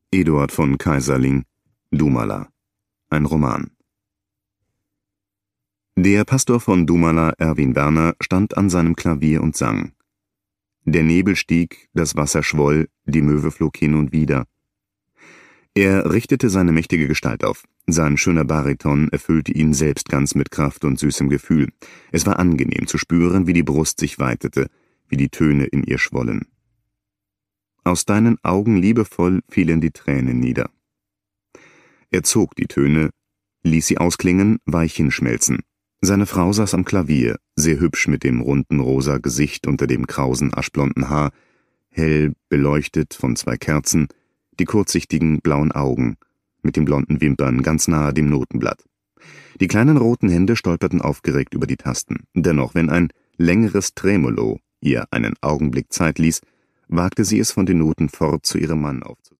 Eduard von Keyserling, Dumala. Ein Roman. Der Pastor von Dumala, Erwin Werner, stand an seinem Klavier und sang. Der Nebel stieg, das Wasser schwoll, die Möwe flog hin und wider. Er richtete seine mächtige Gestalt auf. Sein schöner Bariton erfüllte ihn selbst ganz mit Kraft und süßem Gefühl. Es war angenehm zu spüren, wie die Brust sich weitete, wie die Töne in ihr schwollen. Aus deinen Augen liebevoll fielen die Tränen nieder. Er zog die Töne, ließ sie ausklingen, weich hinschmelzen. Seine Frau saß am Klavier, sehr hübsch mit dem runden rosa Gesicht unter dem krausen aschblonden Haar, hell beleuchtet von 2 Kerzen, die kurzsichtigen blauen Augen, mit den blonden Wimpern ganz nahe dem Notenblatt. Die kleinen roten Hände stolperten aufgeregt über die Tasten. Dennoch, wenn ein längeres Tremolo ihr einen Augenblick Zeit ließ, wagte sie es, von den Noten fort zu ihrem Mann aufzusehen.